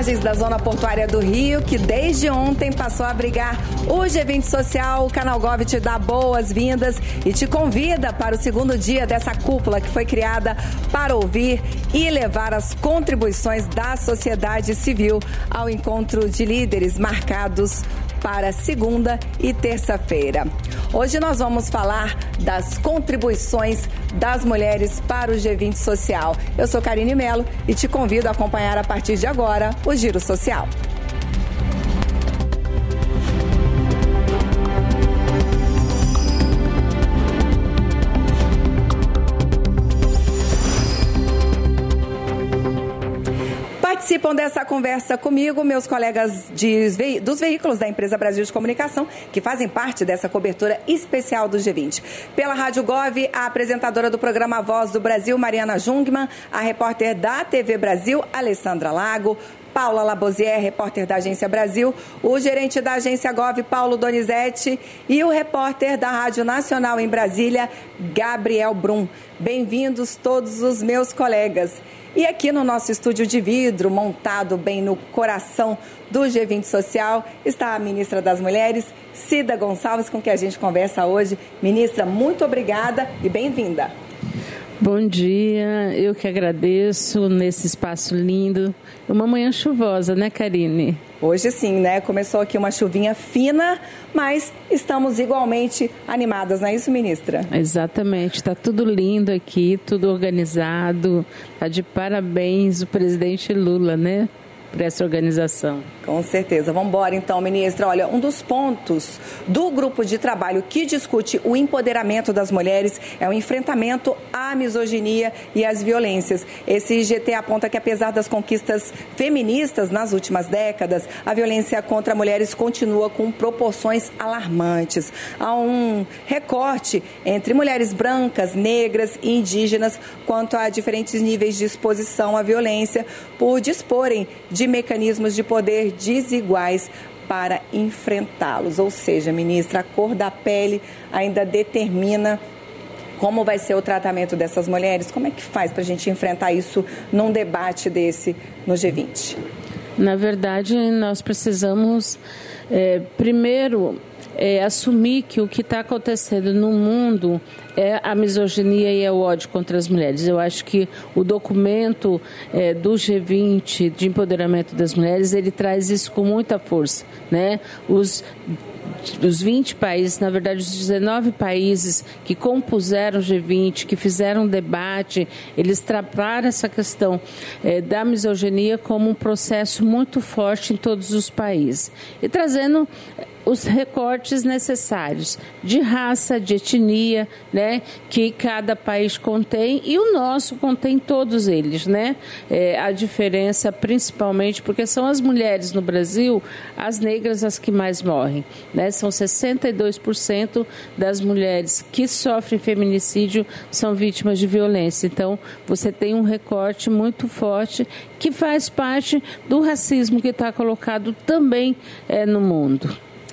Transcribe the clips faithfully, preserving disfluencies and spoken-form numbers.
margens da Zona Portuária do Rio, que desde ontem passou a abrigar o G vinte Social. O Canal Gov te dá boas-vindas e te convida para o segundo dia dessa cúpula que foi criada para ouvir e levar as contribuições da sociedade civil ao encontro de líderes marcados para segunda e terça-feira. Hoje nós vamos falar das contribuições das mulheres para o G vinte Social. Eu sou Karine Melo e te convido a acompanhar a partir de agora o Giro Social. Participam dessa conversa comigo meus colegas de, dos veículos da Empresa Brasil de Comunicação, que fazem parte dessa cobertura especial do G vinte. Pela Rádio Gov, a apresentadora do programa Voz do Brasil, Mariana Jungmann, a repórter da T V Brasil, Alessandra Lago, Paula Labosier, repórter da Agência Brasil, o gerente da Agência Gov, Paulo Donizete, e o repórter da Rádio Nacional em Brasília, Gabriel Brum. Bem-vindos todos os meus colegas. E aqui no nosso estúdio de vidro, montado bem no coração do G vinte Social, está a ministra das Mulheres, Cida Gonçalves, com quem a gente conversa hoje. Ministra, muito obrigada e bem-vinda. Bom dia, eu que agradeço nesse espaço lindo. Uma manhã chuvosa, né, Karine? Hoje sim, né? Começou aqui uma chuvinha fina, mas estamos igualmente animadas, não é isso, ministra? Exatamente, está tudo lindo aqui, tudo organizado. Está de parabéns o presidente Lula, né? Para essa organização. Com certeza. Vamos embora então, ministra. Olha, um dos pontos do grupo de trabalho que discute o empoderamento das mulheres é o enfrentamento à misoginia e às violências. Esse G T aponta que, apesar das conquistas feministas nas últimas décadas, a violência contra mulheres continua com proporções alarmantes. Há um recorte entre mulheres brancas, negras e indígenas quanto a diferentes níveis de exposição à violência por disporem de mecanismos de poder desiguais para enfrentá-los. Ou seja, ministra, a cor da pele ainda determina como vai ser o tratamento dessas mulheres. Como é que faz para a gente enfrentar isso num debate desse no G vinte? Na verdade, nós precisamos, é, primeiro, é, assumir que o que está acontecendo no mundo é a misoginia e é o ódio contra as mulheres. Eu acho que o documento é, do G vinte de empoderamento das mulheres, ele traz isso com muita força, né? Os Os vinte países, na verdade os dezenove países que compuseram o G vinte, que fizeram um debate, eles trataram essa questão é, da misoginia como um processo muito forte em todos os países. E trazendo os recortes necessários de raça, de etnia, né, que cada país contém, e o nosso contém todos eles, né? É, a diferença principalmente porque são as mulheres no Brasil, as negras as que mais morrem, né? São sessenta e dois por cento das mulheres que sofrem feminicídio são vítimas de violência. Então, você tem um recorte muito forte que faz parte do racismo que está colocado também é, no mundo.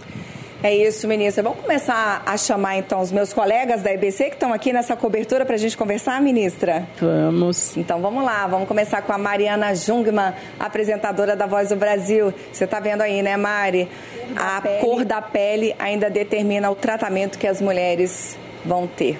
É isso, ministra. Vamos começar a chamar, então, os meus colegas da E B C que estão aqui nessa cobertura para a gente conversar, ministra? Vamos. Então, vamos lá. Vamos começar com a Mariana Jungmann, apresentadora da Voz do Brasil. Você está vendo aí, né, Mari? A cor da pele ainda determina o tratamento que as mulheres vão ter.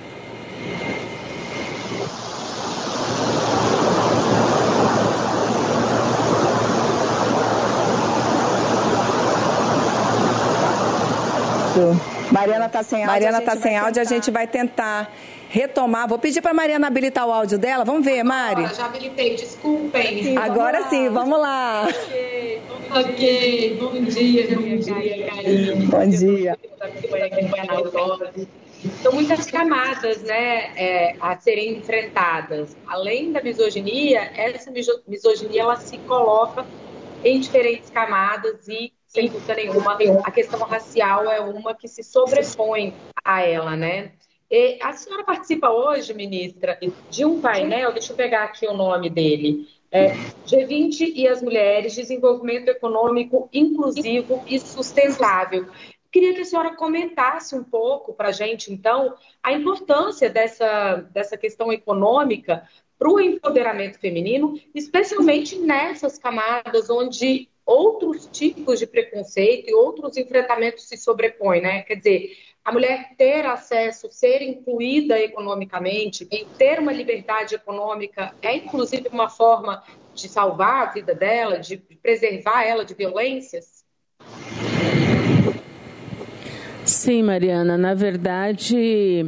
Mariana está sem áudio. Mariana está sem áudio, a gente vai tentar retomar. Vou pedir para a Mariana habilitar o áudio dela. Vamos ver, Mari. Já habilitei, desculpem. Agora vamos sim, vamos lá. Ok, ok. Bom dia, minha querida Karine. Bom dia. São muitas camadas, né, é, a serem enfrentadas. Além da misoginia, essa misoginia ela se coloca em diferentes camadas e, sem dúvida nenhuma, a questão racial é uma que se sobrepõe a ela, né? E a senhora participa hoje, ministra, de um painel, deixa eu pegar aqui o nome dele, é, G vinte e as Mulheres, Desenvolvimento Econômico Inclusivo e Sustentável. Queria que a senhora comentasse um pouco para a gente, então, a importância dessa, dessa questão econômica para o empoderamento feminino, especialmente nessas camadas onde outros tipos de preconceito e outros enfrentamentos se sobrepõem, né? Quer dizer, a mulher ter acesso, ser incluída economicamente, ter uma liberdade econômica é, inclusive, uma forma de salvar a vida dela, de preservar ela de violências? Sim, Mariana, na verdade,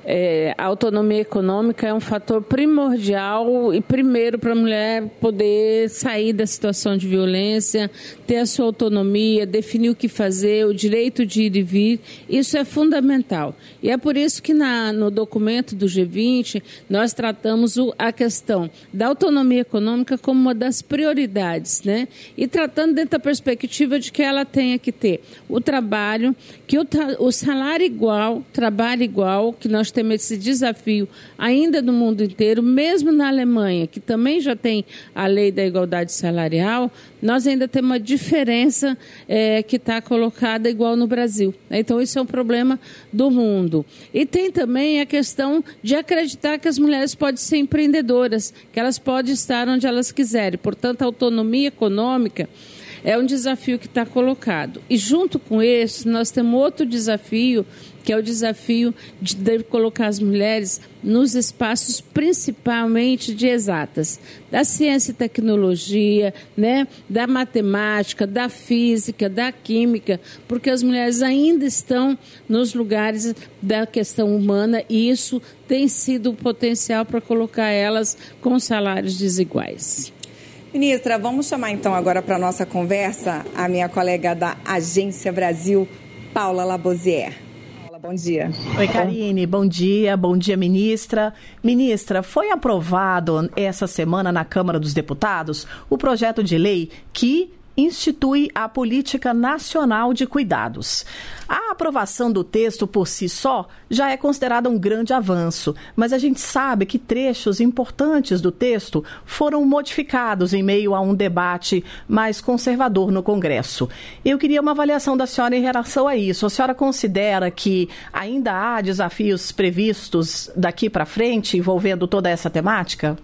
é, a autonomia econômica é um fator primordial e primeiro para a mulher poder sair da situação de violência, ter a sua autonomia, definir o que fazer, o direito de ir e vir, isso é fundamental. E é por isso que na, no documento do G vinte nós tratamos o, a questão da autonomia econômica como uma das prioridades, né? E tratando dentro da perspectiva de que ela tenha que ter o trabalho, que o, o salário igual, trabalho igual, que nós temos esse desafio ainda no mundo inteiro, mesmo na Alemanha, que também já tem a lei da igualdade salarial, nós ainda temos uma diferença é, que está colocada igual no Brasil. Então, isso é um problema do mundo. E tem também a questão de acreditar que as mulheres podem ser empreendedoras, que elas podem estar onde elas quiserem. Portanto, a autonomia econômica é um desafio que está colocado. E junto com esse, nós temos outro desafio, que é o desafio de, de colocar as mulheres nos espaços principalmente de exatas, da ciência e tecnologia, né, da matemática, da física, da química, porque as mulheres ainda estão nos lugares da questão humana e isso tem sido um potencial para colocar elas com salários desiguais. Ministra, vamos chamar então agora para a nossa conversa a minha colega da Agência Brasil, Paula Labosière. Paula, bom dia. Oi, Karine, bom dia, bom dia, ministra. Ministra, foi aprovado essa semana na Câmara dos Deputados o projeto de lei que institui a Política Nacional de Cuidados. A aprovação do texto por si só já é considerada um grande avanço, mas a gente sabe que trechos importantes do texto foram modificados em meio a um debate mais conservador no Congresso. Eu queria uma avaliação da senhora em relação a isso. A senhora considera que ainda há desafios previstos daqui para frente envolvendo toda essa temática?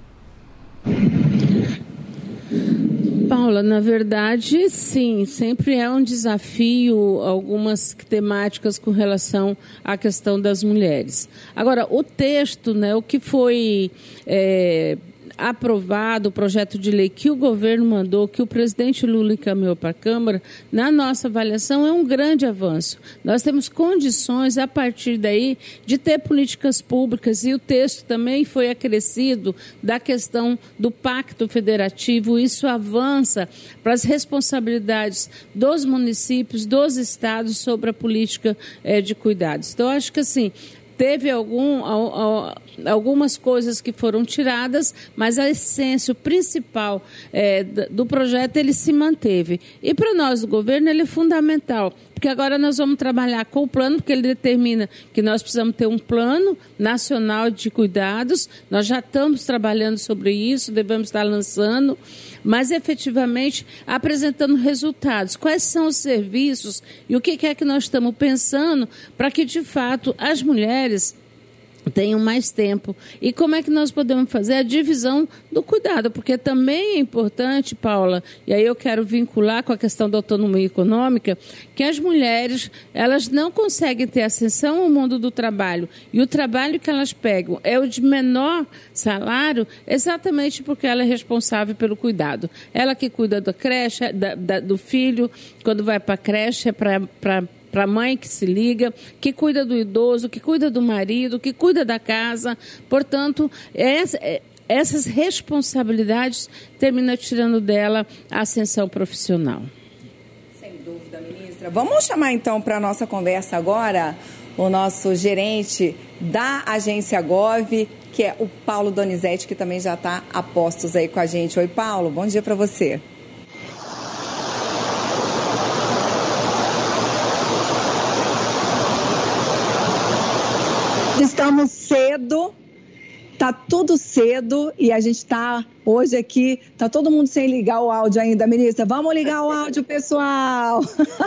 Paula, na verdade, sim, sempre é um desafio algumas temáticas com relação à questão das mulheres. Agora, o texto, né, o que foi é, aprovado, o projeto de lei que o governo mandou, que o presidente Lula encaminhou para a Câmara, na nossa avaliação é um grande avanço. Nós temos condições, a partir daí, de ter políticas públicas e o texto também foi acrescido da questão do Pacto Federativo. Isso avança para as responsabilidades dos municípios, dos estados sobre a política eh, de cuidados. Então, acho que assim, teve algum, algumas coisas que foram tiradas, mas a essência, o principal é, do projeto, ele se manteve. E para nós do governo ele é fundamental, porque agora nós vamos trabalhar com o plano, porque ele determina que nós precisamos ter um plano nacional de cuidados, nós já estamos trabalhando sobre isso, devemos estar lançando, mas efetivamente apresentando resultados. Quais são os serviços e o que é que nós estamos pensando para que, de fato, as mulheres tenham mais tempo. E como é que nós podemos fazer a divisão do cuidado? Porque também é importante, Paula, e aí eu quero vincular com a questão da autonomia econômica, que as mulheres, elas não conseguem ter ascensão ao mundo do trabalho. E o trabalho que elas pegam é o de menor salário, exatamente porque ela é responsável pelo cuidado. Ela que cuida da creche, da, da, do filho, quando vai para a creche, é para... para para a mãe que se liga, que cuida do idoso, que cuida do marido, que cuida da casa. Portanto, essa, essas responsabilidades terminam tirando dela a ascensão profissional. Sem dúvida, ministra. Vamos chamar então para a nossa conversa agora o nosso gerente da agência Gov, que é o Paulo Donizete, que também já está a postos aí com a gente. Oi, Paulo, bom dia para você. Estamos cedo, tá tudo cedo e a gente tá hoje aqui, tá todo mundo sem ligar o áudio ainda, ministra. Vamos ligar o áudio, pessoal.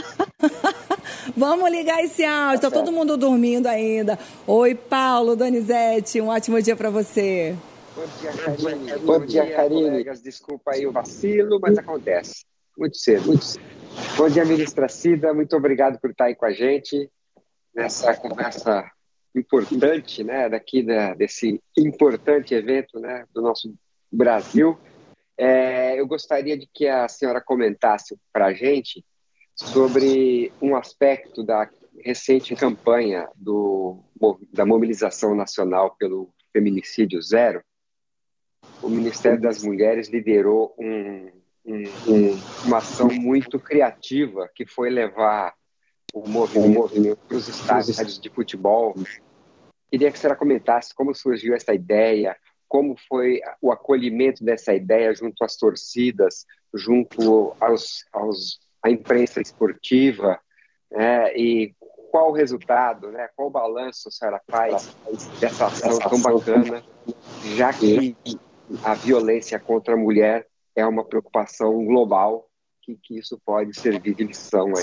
Vamos ligar esse áudio, tá todo mundo dormindo ainda. Oi, Paulo Donizete, um ótimo dia para você. Bom dia, Karine. Bom dia, Karine. Desculpa aí o vacilo, mas acontece. Muito cedo. Muito cedo. Bom dia, ministra Cida. Muito obrigado por estar aí com a gente nessa conversa importante, né, daqui da, desse importante evento, né, do nosso Brasil. É, eu gostaria de que a senhora comentasse para a gente sobre um aspecto da recente campanha do, da mobilização nacional pelo feminicídio zero. O Ministério das Mulheres liderou um, um, um, uma ação muito criativa, que foi levar o movimento para os estádios de futebol. Queria que a senhora comentasse como surgiu essa ideia, como foi o acolhimento dessa ideia junto às torcidas, junto aos, aos, à imprensa esportiva, né, e qual o resultado, né, qual o balanço a senhora faz dessa ação tão bacana, já que a violência contra a mulher é uma preocupação global, que, que isso pode servir de lição aí.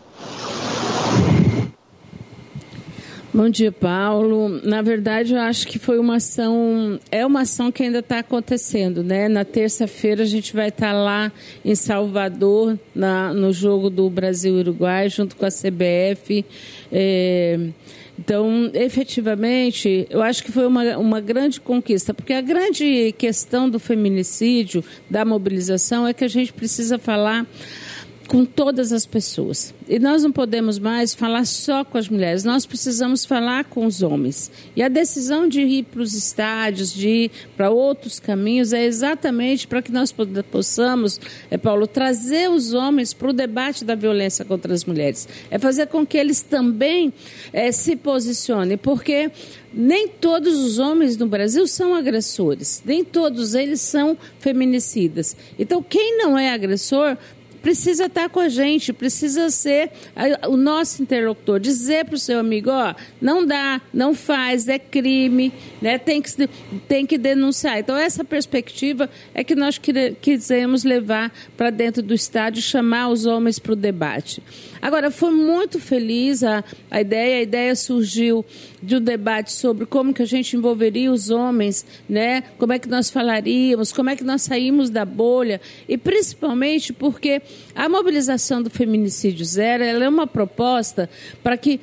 Bom dia, Paulo. Na verdade, eu acho que foi uma ação, é uma ação que ainda está acontecendo, né? Na terça-feira a gente vai estar lá em Salvador, na, no jogo do Brasil-Uruguai, junto com a C B F. É, então, efetivamente, eu acho que foi uma, uma grande conquista, porque a grande questão do feminicídio, da mobilização, é que a gente precisa falar com todas as pessoas. E nós não podemos mais falar só com as mulheres, nós precisamos falar com os homens. E a decisão de ir para os estádios, de ir para outros caminhos, é exatamente para que nós possamos, é, Paulo, trazer os homens para o debate da violência contra as mulheres. É fazer com que eles também é, se posicionem, porque nem todos os homens no Brasil são agressores, nem todos eles são feminicidas. Então, quem não é agressor precisa estar com a gente, precisa ser o nosso interlocutor, dizer para o seu amigo, ó, não dá, não faz, é crime, né? tem, que, tem que denunciar. Então, essa perspectiva é que nós quisemos levar para dentro do estádio, chamar os homens para o debate. Agora, foi muito feliz a, a ideia, a ideia surgiu de um debate sobre como que a gente envolveria os homens, né? Como é que nós falaríamos, como é que nós saímos da bolha, e principalmente porque a mobilização do feminicídio zero, ela é uma proposta para que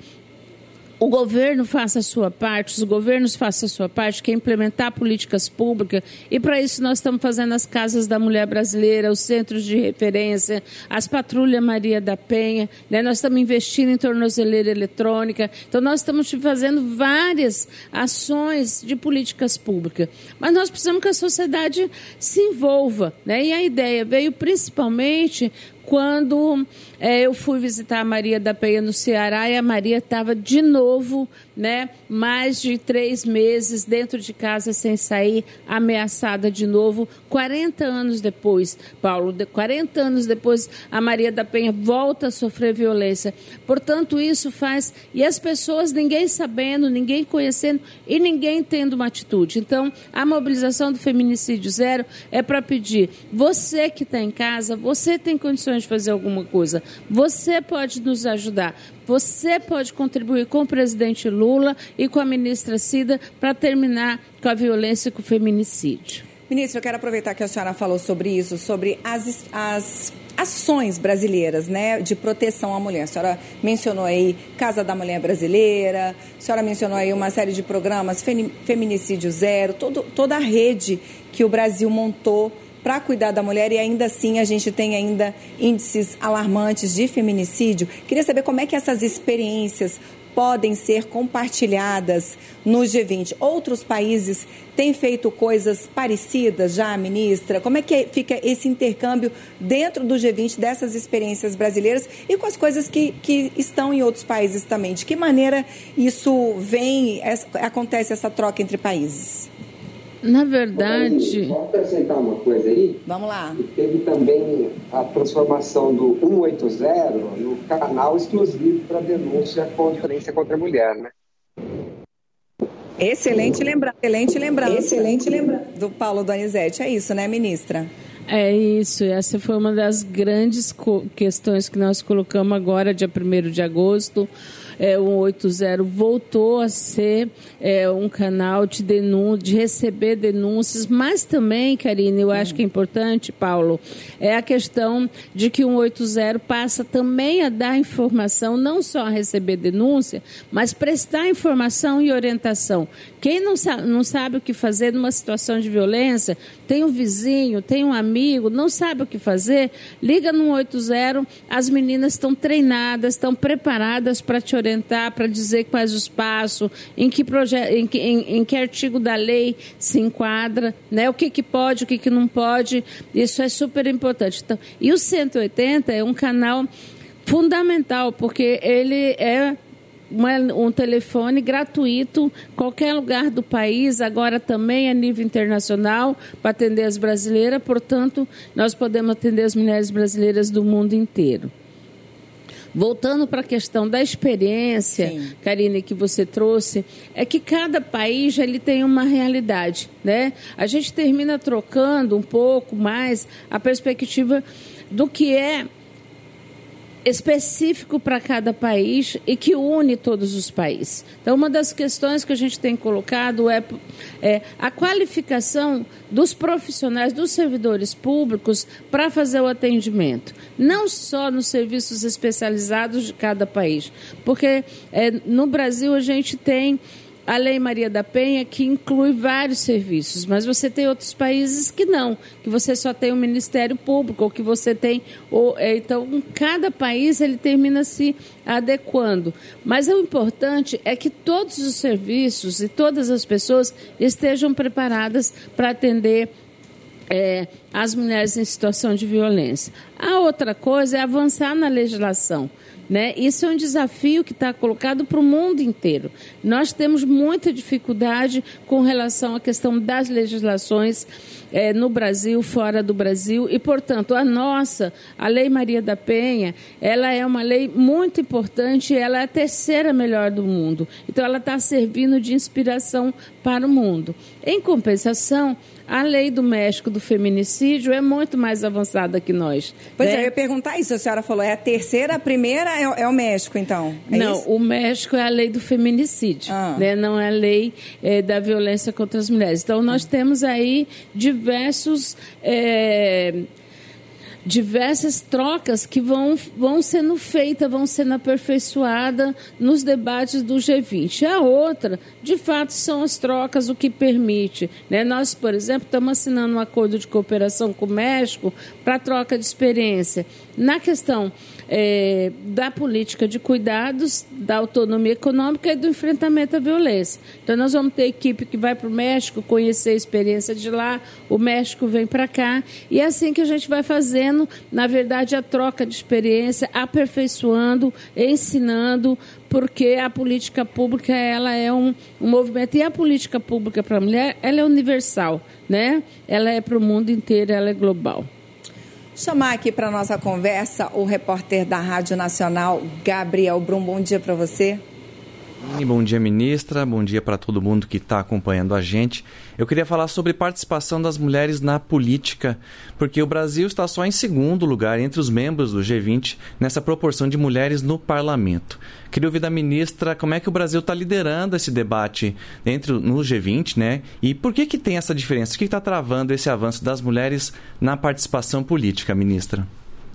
o governo faça a sua parte, os governos façam a sua parte, que é implementar políticas públicas, e para isso nós estamos fazendo as Casas da Mulher Brasileira, os centros de referência, as Patrulha Maria da Penha, né? Nós estamos investindo em tornozeleira eletrônica, então nós estamos fazendo várias ações de políticas públicas, mas nós precisamos que a sociedade se envolva, né? E a ideia veio principalmente quando é, eu fui visitar a Maria da Penha no Ceará, e a Maria estava de novo, né, mais de três meses dentro de casa sem sair, ameaçada de novo, quarenta anos depois, Paulo, quarenta anos depois, a Maria da Penha volta a sofrer violência. Portanto, isso faz, e as pessoas, ninguém sabendo, ninguém conhecendo e ninguém tendo uma atitude. Então, a mobilização do feminicídio zero é para pedir, você que está em casa, você tem condições de fazer alguma coisa, você pode nos ajudar, você pode contribuir com o presidente Lula e com a ministra Cida para terminar com a violência e com o feminicídio. Ministra, eu quero aproveitar que a senhora falou sobre isso, sobre as, as ações brasileiras, né, de proteção à mulher. A senhora mencionou aí Casa da Mulher Brasileira, a senhora mencionou aí uma série de programas, Feminicídio Zero, todo, toda a rede que o Brasil montou para cuidar da mulher, e ainda assim a gente tem ainda índices alarmantes de feminicídio. Queria saber como é que essas experiências podem ser compartilhadas no G vinte. Outros países têm feito coisas parecidas já, ministra? Como é que fica esse intercâmbio dentro do G vinte dessas experiências brasileiras e com as coisas que, que estão em outros países também? De que maneira isso vem, acontece essa troca entre países? Na verdade... Vamos acrescentar uma coisa aí? Vamos lá. E teve também a transformação do cento e oitenta no canal exclusivo para denúncia contra a violência contra a mulher, né? Excelente lembrança. Excelente lembrança. Excelente lembrança. Do Paulo Donizete. É isso, né, ministra? É isso. Essa foi uma das grandes questões que nós colocamos agora, dia primeiro de agosto. é, o cento e oitenta voltou a ser é, um canal de denúncia, de receber denúncias, mas também, Karine, eu acho que é importante, Paulo, é a questão de que o cento e oitenta passa também a dar informação, não só a receber denúncia, mas prestar informação e orientação. Quem não sabe, não sabe o que fazer numa situação de violência, tem um vizinho, tem um amigo, não sabe o que fazer, liga no cento e oitenta, as meninas estão treinadas, estão preparadas para te orientar, para dizer quais os passos, em que, proje- em, que, em, em que artigo da lei se enquadra, né? O que, que pode, o que, que não pode, isso é super importante. Então, e o cento e oitenta é um canal fundamental, porque ele é Uma, um telefone gratuito, qualquer lugar do país, agora também a nível internacional, para atender as brasileiras, portanto, nós podemos atender as mulheres brasileiras do mundo inteiro. Voltando para a questão da experiência, Sim. Karine, que você trouxe, é que cada país ele tem uma realidade, né? A gente termina trocando um pouco mais a perspectiva do que é específico para cada país e que une todos os países. Então, uma das questões que a gente tem colocado é, é a qualificação dos profissionais, dos servidores públicos para fazer o atendimento. Não só nos serviços especializados de cada país, porque é, no Brasil a gente tem a Lei Maria da Penha, que inclui vários serviços, mas você tem outros países que não, que você só tem o Ministério Público, ou que você tem... Ou, então, cada país ele termina se adequando. Mas o importante é que todos os serviços e todas as pessoas estejam preparadas para atender É, as mulheres em situação de violência. A outra coisa é avançar na legislação, né? Isso é um desafio que está colocado para o mundo inteiro. Nós temos muita dificuldade com relação à questão das legislações é, no Brasil, fora do Brasil, e, portanto, a nossa, a Lei Maria da Penha, ela é uma lei muito importante, ela é a terceira melhor do mundo. Então, ela está servindo de inspiração para o mundo. Em compensação, a lei do México do feminicídio é muito mais avançada que nós. Pois né? é, eu ia perguntar isso. A senhora falou, é a terceira, a primeira é, é o México, então? É não, isso? O México é a lei do feminicídio, ah. né? Não é a lei é, da violência contra as mulheres. Então, nós temos aí diversos... É, diversas trocas que vão, vão sendo feitas, vão sendo aperfeiçoadas nos debates do G vinte. A outra, de fato, são as trocas, o que permite. Né? Nós, por exemplo, estamos assinando um acordo de cooperação com o México para troca de experiência. Na questão é, da política de cuidados, da autonomia econômica e do enfrentamento à violência. Então, nós vamos ter equipe que vai para o México conhecer a experiência de lá, o México vem para cá, e é assim que a gente vai fazendo, na verdade, a troca de experiência, aperfeiçoando, ensinando, porque a política pública ela é um, um movimento, e a política pública para a mulher ela é universal, né? Ela é para o mundo inteiro, ela é global. Chamar aqui para a nossa conversa o repórter da Rádio Nacional, Gabriel Brum. Bom dia para você. Bom dia, ministra. Bom dia para todo mundo que está acompanhando a gente. Eu queria falar sobre participação das mulheres na política, porque o Brasil está só em segundo lugar entre os membros do G vinte nessa proporção de mulheres no parlamento. Queria ouvir da ministra como é que o Brasil está liderando esse debate dentro, no G vinte, né? E por que que tem essa diferença? O que está travando esse avanço das mulheres na participação política, ministra?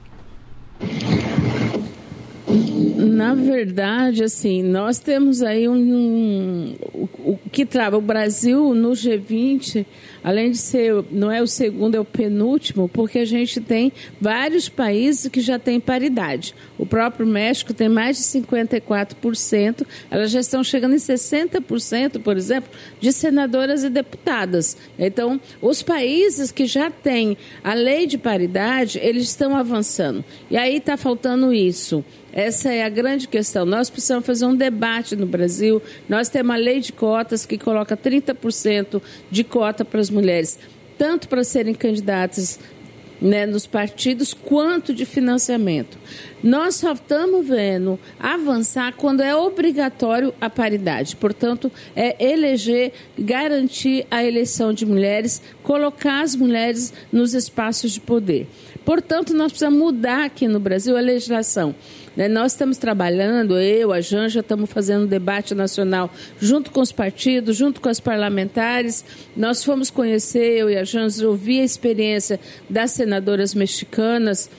Na verdade, assim, nós temos aí um, um o, o que trava o Brasil no G vinte, além de ser, não é o segundo, é o penúltimo, porque a gente tem vários países que já têm paridade. O próprio México tem mais de cinquenta e quatro por cento, elas já estão chegando em sessenta por cento, por exemplo, de senadoras e deputadas. Então, os países que já têm a lei de paridade, eles estão avançando. E aí está faltando isso. Essa é a grande questão. Nós precisamos fazer um debate no Brasil. Nós temos a lei de cotas que coloca trinta por cento de cota para as mulheres, tanto para serem candidatas, né, nos partidos, quanto de financiamento. Nós só estamos vendo avançar quando é obrigatório a paridade. Portanto, é eleger, garantir a eleição de mulheres, colocar as mulheres nos espaços de poder. Portanto, nós precisamos mudar aqui no Brasil a legislação. Né? Nós estamos trabalhando, eu, a Janja, estamos fazendo um debate nacional junto com os partidos, junto com as parlamentares. Nós fomos conhecer, eu e a Janja, ouvir a experiência das senadoras mexicanas.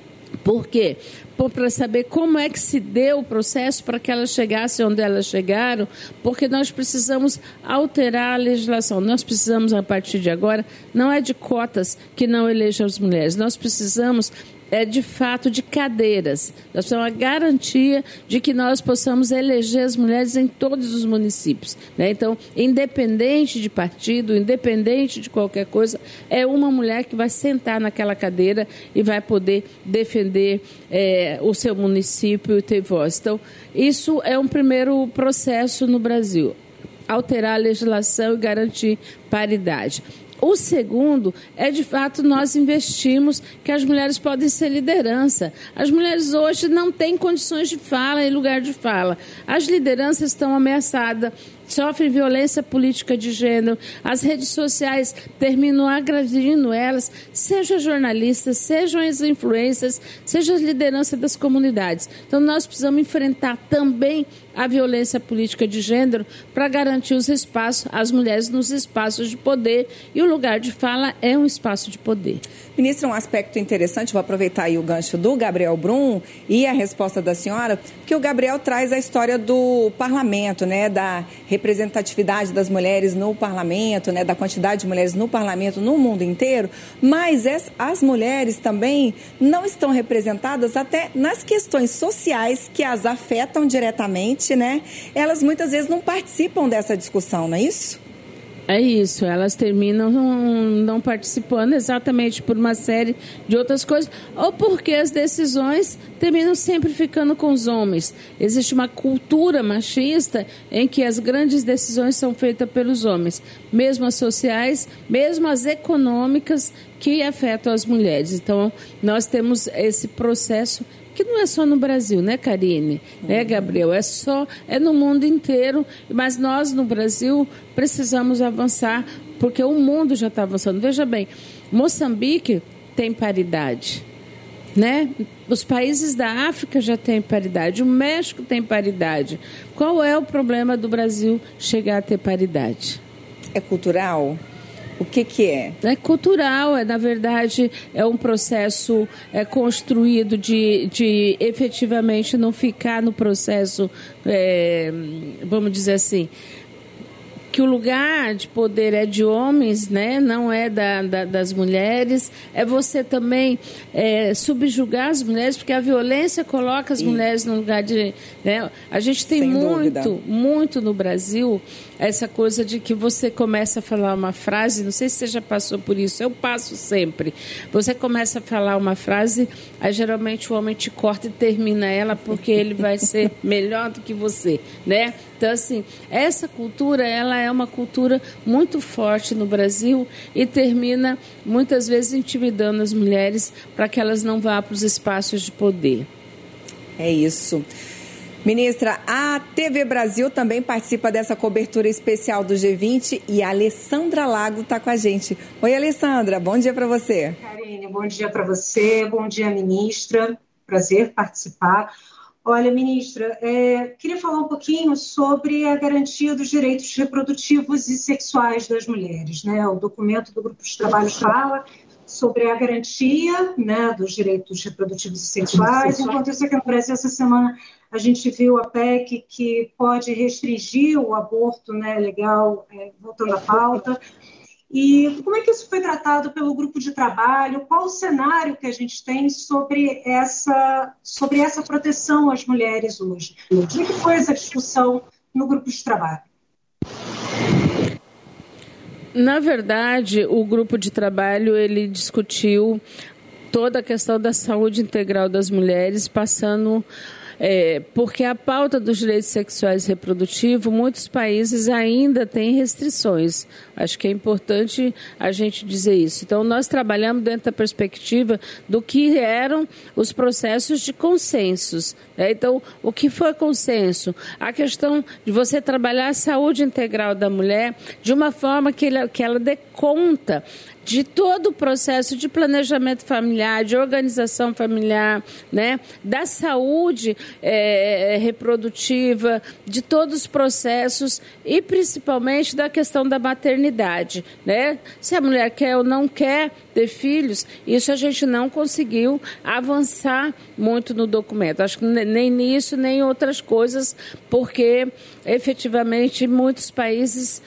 Por quê? Para saber como é que se deu o processo para que elas chegassem onde elas chegaram, porque nós precisamos alterar a legislação. Nós precisamos, a partir de agora, não é de cotas que não elejam as mulheres, nós precisamos é de fato de cadeiras. Nós precisamos uma garantia de que nós possamos eleger as mulheres em todos os municípios. Né? Então, independente de partido, independente de qualquer coisa, é uma mulher que vai sentar naquela cadeira e vai poder defender é, o seu município e ter voz. Então, isso é um primeiro processo no Brasil. Alterar a legislação e garantir paridade. O segundo é, de fato, nós investimos que as mulheres podem ser liderança. As mulheres hoje não têm condições de fala em lugar de fala. As lideranças estão ameaçadas, sofrem violência política de gênero, as redes sociais terminam agredindo elas, sejam jornalistas, sejam as influências, sejam as lideranças das comunidades. Então, nós precisamos enfrentar também a violência política de gênero para garantir os espaços, as mulheres nos espaços de poder, e o lugar de fala é um espaço de poder. Ministra, um aspecto interessante, vou aproveitar aí o gancho do Gabriel Brum e a resposta da senhora, porque o Gabriel traz a história do parlamento, né, da representatividade das mulheres no parlamento, né, da quantidade de mulheres no parlamento no mundo inteiro, mas as mulheres também não estão representadas até nas questões sociais que as afetam diretamente, né? Elas muitas vezes não participam dessa discussão, não é isso? É isso, elas terminam não, não participando exatamente por uma série de outras coisas, ou porque as decisões terminam sempre ficando com os homens. Existe uma cultura machista em que as grandes decisões são feitas pelos homens, mesmo as sociais, mesmo as econômicas, que afetam as mulheres. Então, nós temos esse processo que não é só no Brasil, né, Karine? Uhum. Né, Gabriel? É só, é no mundo inteiro, mas nós, no Brasil, precisamos avançar, porque o mundo já está avançando. Veja bem, Moçambique tem paridade, né? Os países da África já têm paridade, o México tem paridade. Qual é o problema do Brasil chegar a ter paridade? É cultural? O que que é? É cultural, é, na verdade, é um processo é, construído de, de efetivamente não ficar no processo, é, vamos dizer assim, que o lugar de poder é de homens, né? Não é da, da, das mulheres. É você também é, subjugar as mulheres, porque a violência coloca as e... mulheres no lugar de... Né? A gente tem Sem muito, dúvida. muito no Brasil essa coisa de que você começa a falar uma frase, não sei se você já passou por isso, eu passo sempre. Você começa a falar uma frase, aí geralmente o homem te corta e termina ela porque ele vai ser melhor do que você, né? Então, assim, essa cultura, ela é uma cultura muito forte no Brasil e termina, muitas vezes, intimidando as mulheres para que elas não vá para os espaços de poder. É isso. Ministra, a T V Brasil também participa dessa cobertura especial do G vinte e a Alessandra Lago está com a gente. Oi, Alessandra, bom dia para você. Karine, bom dia para você, bom dia, ministra. Prazer participar. Olha, ministra, é, queria falar um pouquinho sobre a garantia dos direitos reprodutivos e sexuais das mulheres, né? O documento do Grupo de Trabalho fala sobre a garantia, né, dos direitos reprodutivos e sexuais. Enquanto isso aqui no Brasil, essa semana, a gente viu a P E C que pode restringir o aborto, né, legal, é, voltando à pauta. E como é que isso foi tratado pelo grupo de trabalho? Qual o cenário que a gente tem sobre essa, sobre essa proteção às mulheres hoje? Como é que foi essa discussão no grupo de trabalho? Na verdade, o grupo de trabalho ele discutiu toda a questão da saúde integral das mulheres, passando... É, porque a pauta dos direitos sexuais e reprodutivos, muitos países ainda têm restrições. Acho que é importante a gente dizer isso. Então, nós trabalhamos dentro da perspectiva do que eram os processos de consensos. Né? Então, o que foi consenso? A questão de você trabalhar a saúde integral da mulher de uma forma que ela, que ela dê conta de todo o processo de planejamento familiar, de organização familiar, né, da saúde é, reprodutiva, de todos os processos e principalmente da questão da maternidade, né? Se a mulher quer ou não quer ter filhos, isso a gente não conseguiu avançar muito no documento. Acho que nem nisso, nem em outras coisas, porque efetivamente muitos países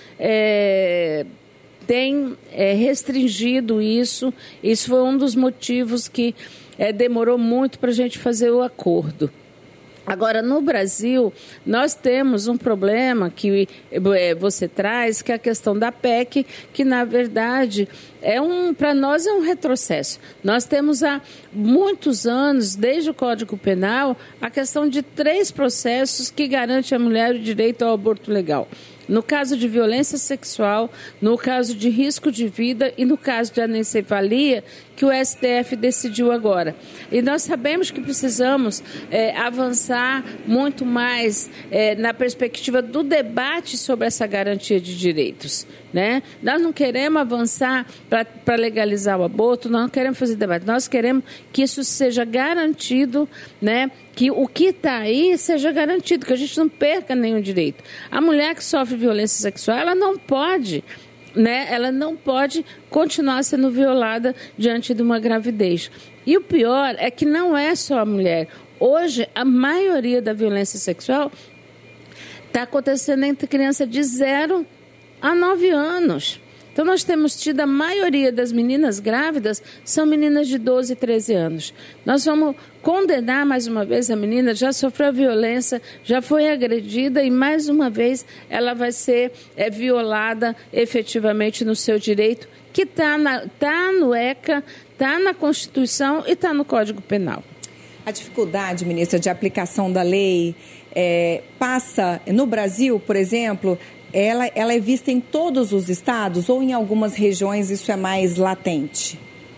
é, têm é, restringido isso. Isso foi um dos motivos que é, demorou muito para a gente fazer o acordo. Agora, no Brasil, nós temos um problema que você traz, que é a questão da P E C, que, na verdade, é um, para nós é um retrocesso. Nós temos há muitos anos, desde o Código Penal, a questão de três processos que garantem à mulher o direito ao aborto legal. No caso de violência sexual, no caso de risco de vida e no caso de anencefalia, que o S T F decidiu agora. E nós sabemos que precisamos é, avançar muito mais é, na perspectiva do debate sobre essa garantia de direitos, né? Nós não queremos avançar para legalizar o aborto, nós não queremos fazer debate, nós queremos que isso seja garantido, né? Que o que está aí seja garantido, que a gente não perca nenhum direito. A mulher que sofre violência sexual, ela não pode, né? Ela não pode continuar sendo violada diante de uma gravidez. E o pior é que não é só a mulher. Hoje, a maioria da violência sexual está acontecendo entre criança de zero a nove anos. Então, nós temos tido a maioria das meninas grávidas são meninas de doze, treze anos. Nós vamos condenar mais uma vez a menina, já sofreu violência, já foi agredida e mais uma vez ela vai ser é, violada efetivamente no seu direito, que está tá no ECA, está na Constituição e está no Código Penal. A dificuldade, ministra, de aplicação da lei é, passa, no Brasil, por exemplo, ela, ela é vista em todos os estados ou em algumas regiões isso é mais latente?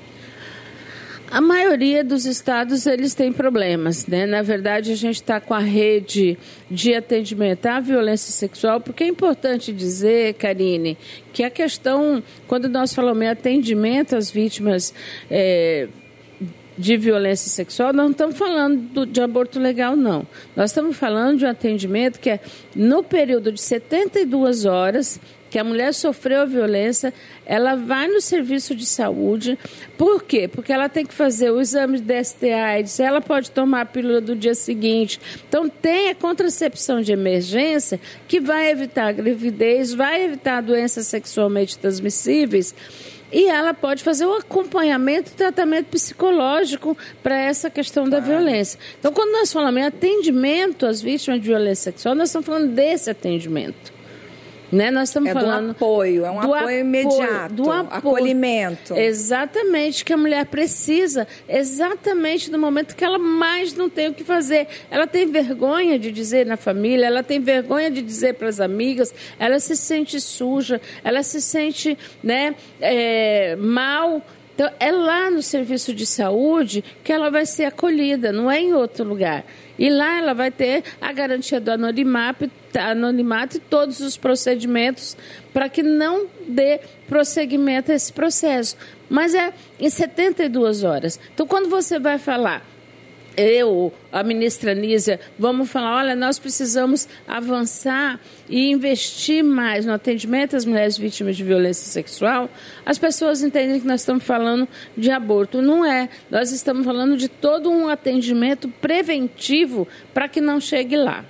A maioria dos estados, eles têm problemas, né? Na verdade, a gente está com a rede de atendimento à violência sexual, porque é importante dizer, Karine, que a questão, quando nós falamos em atendimento às vítimas é, de violência sexual, não estamos falando do, de aborto legal, não. Nós estamos falando de um atendimento que é no período de setenta e duas horas, que a mulher sofreu a violência, ela vai no serviço de saúde. Por quê? Porque ela tem que fazer o exame de S T I, ela pode tomar a pílula do dia seguinte. Então, tem a contracepção de emergência que vai evitar a gravidez, vai evitar doenças sexualmente transmissíveis. E ela pode fazer o acompanhamento e tratamento psicológico para essa questão da violência. Então, quando nós falamos em atendimento às vítimas de violência sexual, nós estamos falando desse atendimento. Né? Nós estamos é falando do apoio, é um apoio, apoio imediato, do apoio, acolhimento. Exatamente, que a mulher precisa, exatamente no momento que ela mais não tem o que fazer. Ela tem vergonha de dizer na família, ela tem vergonha de dizer para as amigas, ela se sente suja, ela se sente, né, é, mal. Então, é lá no serviço de saúde que ela vai ser acolhida, não é em outro lugar. E lá ela vai ter a garantia do anonimato, anonimato e todos os procedimentos para que não dê prosseguimento a esse processo. Mas é em setenta e duas horas. Então, quando você vai falar, eu, a ministra Nízia, vamos falar, olha, nós precisamos avançar e investir mais no atendimento às mulheres vítimas de violência sexual, as pessoas entendem que nós estamos falando de aborto. Não é. Nós estamos falando de todo um atendimento preventivo para que não chegue lá.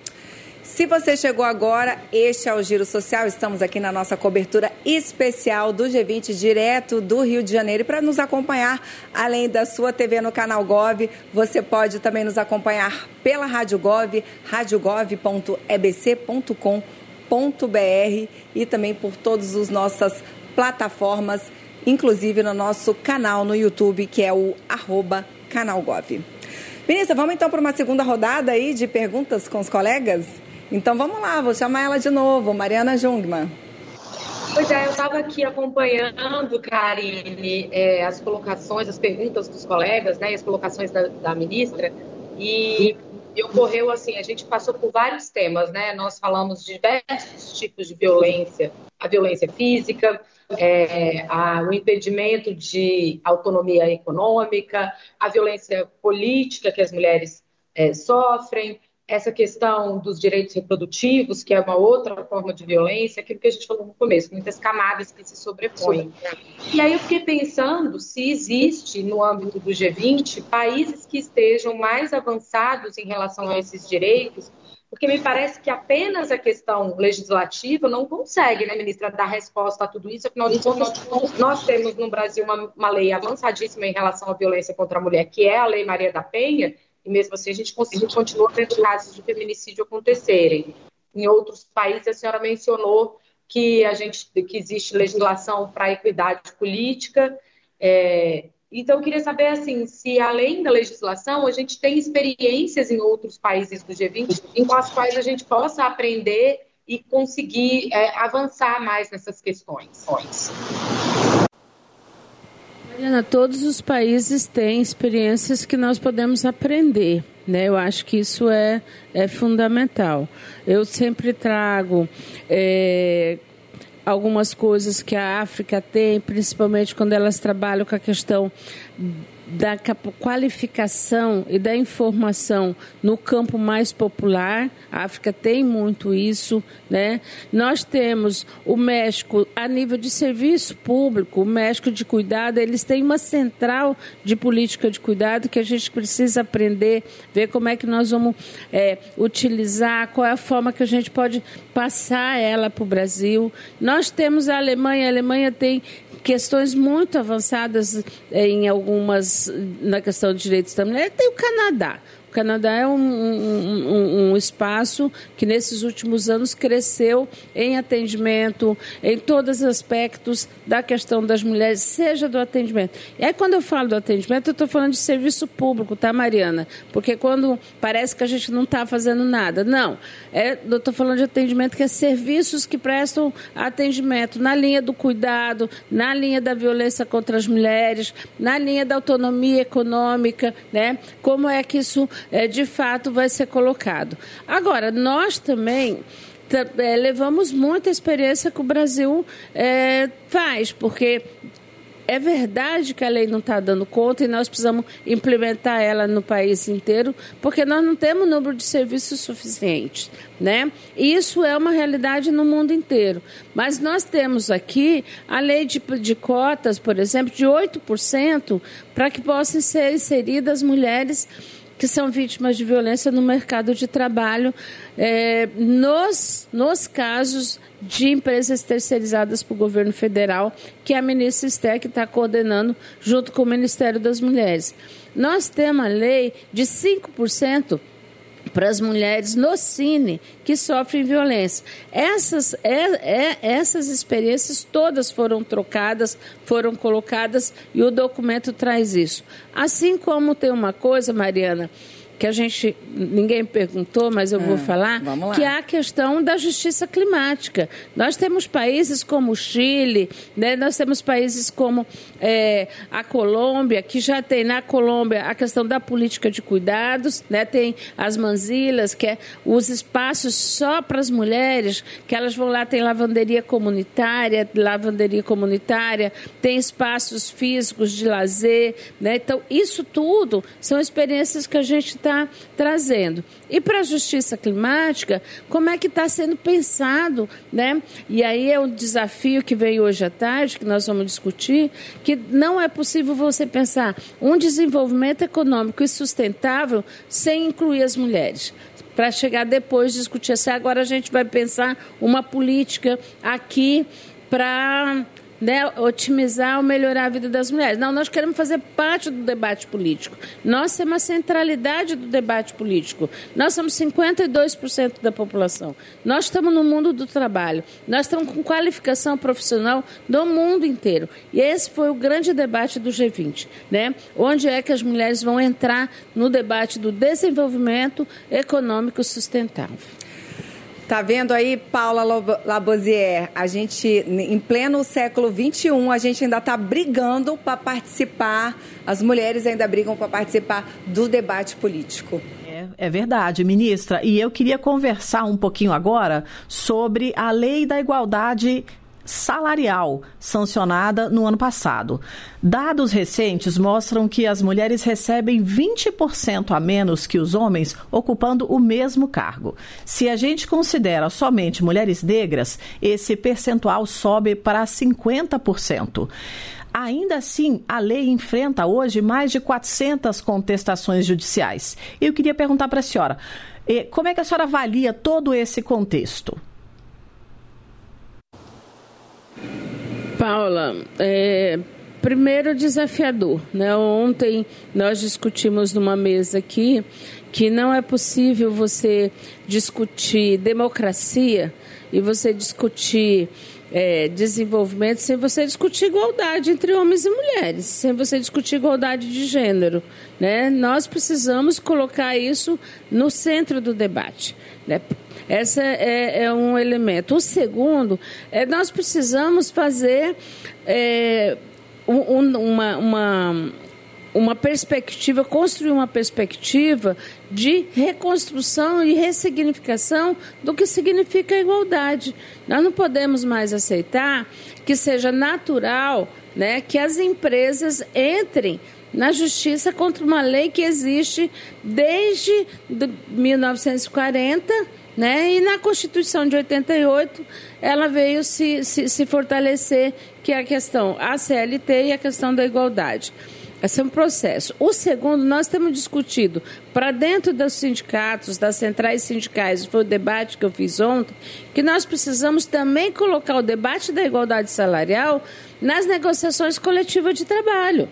Se você chegou agora, este é o Giro Social. Estamos aqui na nossa cobertura especial do G vinte, direto do Rio de Janeiro. E para nos acompanhar, além da sua T V no Canal Gov, você pode também nos acompanhar pela Rádio Gov, radiogov ponto e b c ponto com ponto b r e também por todas as nossas plataformas, inclusive no nosso canal no YouTube, que é o arroba Canal Gov. Ministra, vamos então para uma segunda rodada aí de perguntas com os colegas? Então vamos lá, vou chamar ela de novo, Mariana Jungmann. Pois é, eu estava aqui acompanhando, Karine, é, as colocações, as perguntas dos colegas, né, as colocações da, da ministra, e ocorreu assim, a gente passou por vários temas, né, nós falamos de diversos tipos de violência, a violência física, é, a, o impedimento de autonomia econômica, a violência política que as mulheres é, sofrem, essa questão dos direitos reprodutivos, que é uma outra forma de violência, aquilo que a gente falou no começo, muitas camadas que se sobrepõem. E aí eu fiquei pensando se existe, no âmbito do G vinte, países que estejam mais avançados em relação a esses direitos, porque me parece que apenas a questão legislativa não consegue, né, ministra, dar resposta a tudo isso. Afinal de contas, nós temos no Brasil uma, uma lei avançadíssima em relação à violência contra a mulher, que é a Lei Maria da Penha, e mesmo assim a gente continua vendo casos de feminicídio acontecerem. Em outros países, a senhora mencionou que, a gente, que existe legislação para a equidade política. É, então, eu queria saber assim, se, além da legislação, a gente tem experiências em outros países do G vinte em as quais a gente possa aprender e conseguir é, avançar mais nessas questões. Mariana, todos os países têm experiências que nós podemos aprender, né? Eu acho que isso é, é fundamental. Eu sempre trago é, algumas coisas que a África tem, principalmente quando elas trabalham com a questão da qualificação e da informação no campo mais popular. A África tem muito isso, né? Nós temos o México a nível de serviço público, o México de cuidado, eles têm uma central de política de cuidado que a gente precisa aprender, ver como é que nós vamos é, utilizar, qual é a forma que a gente pode passar ela para o Brasil. Nós temos a Alemanha, a Alemanha tem questões muito avançadas em algumas, na questão de direitos da mulher. Tem o Canadá. O Canadá é um, um, um, um espaço que nesses últimos anos cresceu em atendimento, em todos os aspectos da questão das mulheres, seja do atendimento. E aí, quando eu falo do atendimento, eu estou falando de serviço público, tá, Mariana? Porque quando parece que a gente não está fazendo nada. Não, é, eu estou falando de atendimento que é serviços que prestam atendimento na linha do cuidado, na linha da violência contra as mulheres, na linha da autonomia econômica, né? Como é que isso É, de fato vai ser colocado. Agora, nós também é, levamos muita experiência que o Brasil é, faz, porque é verdade que a lei não está dando conta e nós precisamos implementar ela no país inteiro, porque nós não temos número de serviços suficientes, né? E isso é uma realidade no mundo inteiro. Mas nós temos aqui a lei de, de cotas, por exemplo, de oito por cento para que possam ser inseridas mulheres que são vítimas de violência no mercado de trabalho, é, nos, nos casos de empresas terceirizadas para o governo federal, que a ministra Esther que está coordenando junto com o Ministério das Mulheres. Nós temos a lei de cinco por cento para as mulheres no Cine que sofrem violência. Essas, é, é, essas experiências todas foram trocadas, foram colocadas e o documento traz isso. Assim como tem uma coisa, Mariana, que a gente, ninguém perguntou, mas eu ah, vou falar, que é a questão da justiça climática. Nós temos países como o Chile, né? Nós temos países como é, a Colômbia, que já tem na Colômbia a questão da política de cuidados, né? Tem as manzilas, que é os espaços só para as mulheres, que elas vão lá, tem lavanderia comunitária, lavanderia comunitária, tem espaços físicos de lazer, né? Então, isso tudo são experiências que a gente está trazendo. E para a justiça climática, como é que está sendo pensado, né? E aí é um desafio que vem hoje à tarde, que nós vamos discutir, que não é possível você pensar um desenvolvimento econômico e sustentável sem incluir as mulheres. Para chegar depois discutir assim, agora a gente vai pensar uma política aqui para, né, otimizar ou melhorar a vida das mulheres. Não, nós queremos fazer parte do debate político. Nós temos a centralidade do debate político. Nós somos cinquenta e dois por cento da população. Nós estamos no mundo do trabalho. Nós estamos com qualificação profissional do mundo inteiro. E esse foi o grande debate do G vinte, né? Onde é que as mulheres vão entrar no debate do desenvolvimento econômico sustentável. Tá vendo aí, Paula Lavoisier? A gente, em pleno século vinte e um, a gente ainda está brigando para participar, as mulheres ainda brigam para participar do debate político. É, é verdade, ministra. E eu queria conversar um pouquinho agora sobre a Lei da Igualdade salarial, sancionada no ano passado. Dados recentes mostram que as mulheres recebem vinte por cento a menos que os homens ocupando o mesmo cargo. Se a gente considera somente mulheres negras, esse percentual sobe para cinquenta por cento. Ainda assim, a lei enfrenta hoje mais de quatrocentas contestações judiciais. Eu queria perguntar para a senhora, como é que a senhora avalia todo esse contexto? Paula, é, primeiro desafiador, né? Ontem nós discutimos numa mesa aqui que não é possível você discutir democracia e você discutir É, desenvolvimento sem você discutir igualdade entre homens e mulheres, sem você discutir igualdade de gênero, né? Nós precisamos colocar isso no centro do debate, né? Esse é, é um elemento. O segundo, é nós precisamos fazer é, um, uma... uma uma perspectiva, construir uma perspectiva de reconstrução e ressignificação do que significa a igualdade. Nós não podemos mais aceitar que seja natural, né, que as empresas entrem na justiça contra uma lei que existe desde mil novecentos e quarenta, né, e na Constituição de oitenta e oito ela veio se, se, se fortalecer, que é a questão A C L T e a questão da igualdade. Esse é um processo. O segundo, nós temos discutido para dentro dos sindicatos, das centrais sindicais, foi o debate que eu fiz ontem, que nós precisamos também colocar o debate da igualdade salarial nas negociações coletivas de trabalho.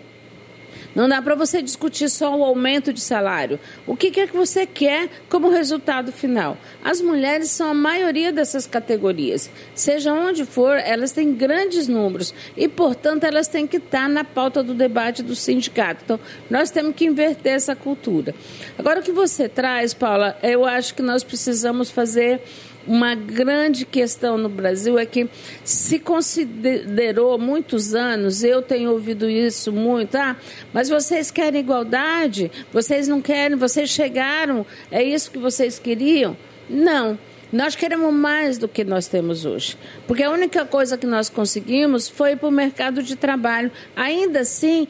Não dá para você discutir só o aumento de salário. O que é que você quer como resultado final? As mulheres são a maioria dessas categorias. Seja onde for, elas têm grandes números e, portanto, elas têm que estar na pauta do debate do sindicato. Então, nós temos que inverter essa cultura. Agora, o que você traz, Paula, eu acho que nós precisamos fazer... Uma grande questão no Brasil é que se considerou muitos anos, eu tenho ouvido isso muito, ah, mas vocês querem igualdade, vocês não querem, vocês chegaram, é isso que vocês queriam? Não. Nós queremos mais do que nós temos hoje, porque a única coisa que nós conseguimos foi para o mercado de trabalho. Ainda assim,